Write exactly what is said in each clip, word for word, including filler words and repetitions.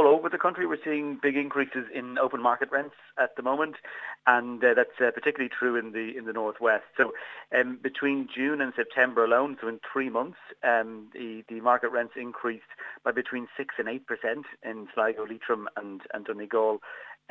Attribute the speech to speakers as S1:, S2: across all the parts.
S1: over the country, we're seeing big increases in open market rents at the moment, and uh, that's uh, particularly true in the in the northwest. So, um, between June and September alone, so in three months, um, the the market rents increased by between six and eight percent in Sligo, Leitrim, and and Donegal.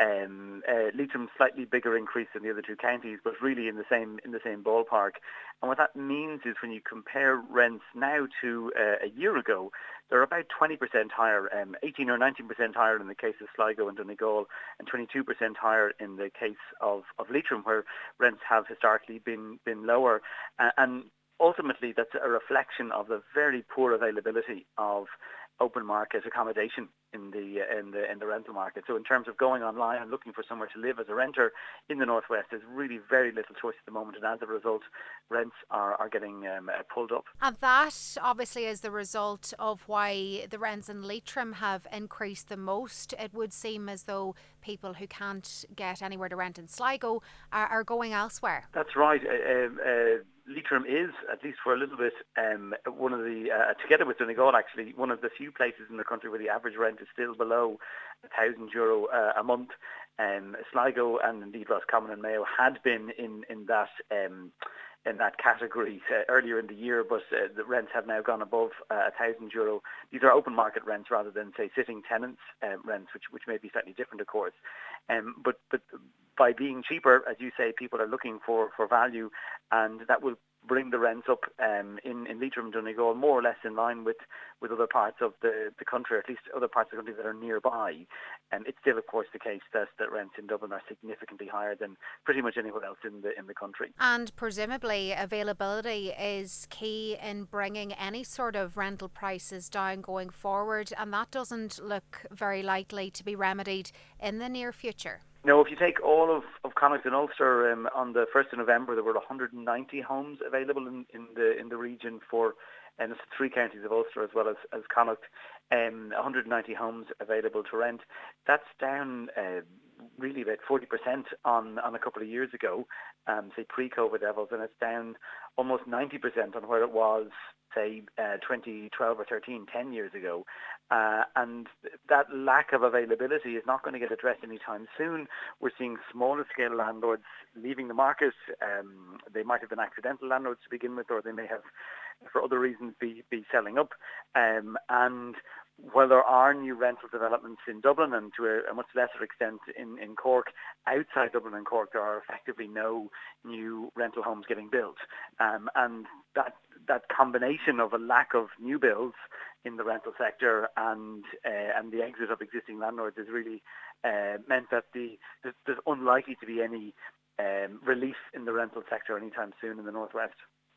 S1: Um, uh, Leitrim slightly bigger increase than the other two counties, but really in the same in the same ballpark. And what that means is when you compare rents now to uh, a year ago, they're about twenty percent higher, um, eighteen or nineteen percent higher in the case of Sligo and Donegal, and twenty-two percent higher in the case of, of Leitrim, where rents have historically been been lower. Uh, and ultimately, that's a reflection of the very poor availability of open market accommodation in the uh, in the in the rental market. So in terms of going online and looking for somewhere to live as a renter in the northwest, there's really very little choice at the moment, and as a result, rents are are getting um, uh, pulled up.
S2: And that obviously is the result of why the rents in Leitrim have increased the most. It would seem as though people who can't get anywhere to rent in Sligo are, are going elsewhere.
S1: That's right. Uh, uh, Leitrim is, at least for a little bit, um, one of the, uh, together with Donegal actually, one of the few places in the country where the average rent is still below one thousand euro uh, a month. Um, Sligo and indeed Roscommon and Mayo had been in, in that um, in that category uh, earlier in the year, but uh, the rents have now gone above uh, one thousand euro. These are open market rents rather than, say, sitting tenants um, rents, which which may be slightly different, of course. Um, but but by being cheaper, as you say, people are looking for, for value, and that will bring the rents up um, in, in Leitrim and Donegal more or less in line with, with other parts of the, the country, or at least other parts of the country that are nearby. And um, it's still, of course, the case that, that rents in Dublin are significantly higher than pretty much anywhere else in the in the country.
S2: And presumably availability is key in bringing any sort of rental prices down going forward, and that doesn't look very likely to be remedied in the near future.
S1: No, if you take all of, of Connacht and Ulster, um, on the first of November there were one hundred ninety homes available in, in the in the region for, and it's three counties of Ulster as well as, as Connacht, um, one hundred ninety homes available to rent. That's down uh, really about forty percent on, on a couple of years ago, um, say pre-COVID levels, and it's down almost ninety percent on where it was, say, uh, twenty twelve or thirteen, ten years ago. Uh, and that lack of availability is not going to get addressed anytime soon. We're seeing smaller scale landlords leaving the market. Um, they might have been accidental landlords to begin with, or they may have, for other reasons, be, be selling up. Um, and while there are new rental developments in Dublin and to a, a much lesser extent in, in Cork, outside Dublin and Cork there are effectively no new rental homes getting built. Um, and that that combination of a lack of new builds in the rental sector and uh, and the exit of existing landlords has really uh, meant that the there's, there's unlikely to be any um, relief in the rental sector anytime soon in the northwest.